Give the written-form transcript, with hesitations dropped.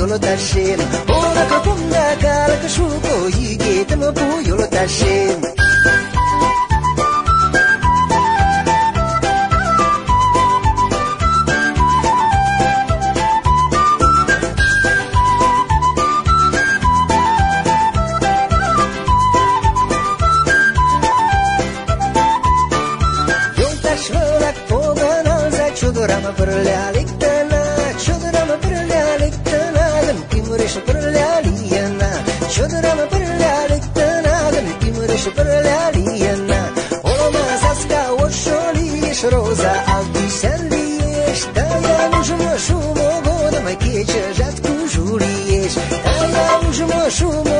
yolo tashin Ola kapunda kala kashuko Yige tamapu yolo tashin Chodorama perlealiktana, chodorama perlealiktana, gam kimurish perlealiana. Chodorama perlealiktana, gam kimurish perlealiana. Oloma zaska osholish roza alti serviesh. Taya mujmo shumo godam keche jatku juliyesh. Taya mujmo shumo